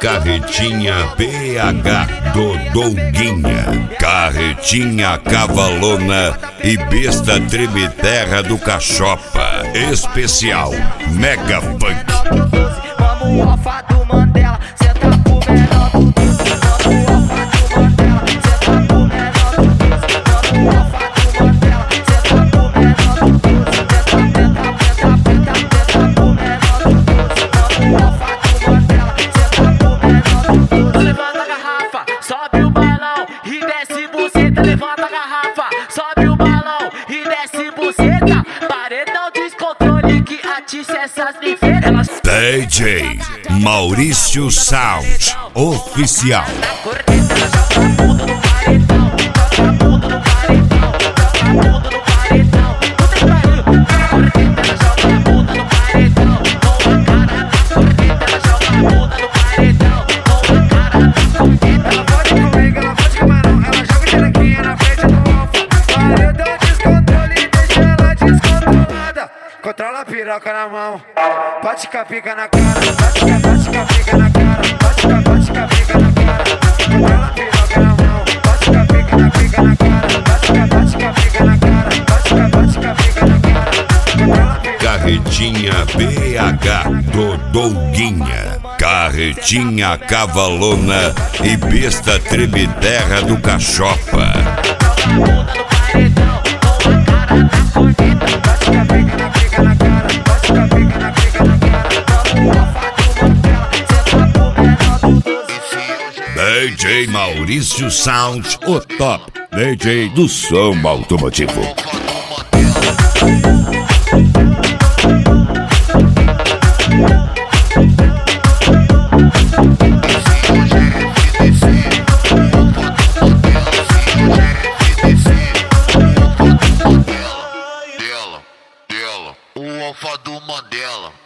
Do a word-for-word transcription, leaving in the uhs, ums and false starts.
Carretinha B H do Douguinha, Carretinha Cavalona e Besta Treme-Terra do Cachopa. Especial Mega Funk. Vamos alfa do Mandela, cê tá pro menor do doce. Vamos alfa do Mandela, cê tá pro menor do doce. Vamos alfa do Mandela, cê tá pro menor do doce. Teta, teta, teta, teta, teta pro menor do doce. Vamos alfa do Mandela, cê tá pro menor do doce. Levanta a garrafa, sobe o balão e desce buceta. Levanta a garrafa, sobe o balão e desce buceta. Paredão descontrole que atiça essas ninfetas. D J Maurício Sound Oficial. Controla a piroca na mão, bate com a pica na cara, bate com a, bate com a pica na cara, bate com a, bate com a pica na cara. Controla a piroca na mão, bate com a pica na pica na cara, bate com a, bate com a pica na cara, bate com a, bate com a pica na cara. Controla a piroca. Carretinha B H do Douguinha, Carretinha Cavalona e Besta Treme-Terra do Cachopa. D J Maurício Sound, o top D J do som automotivo. O alfa do Mandela.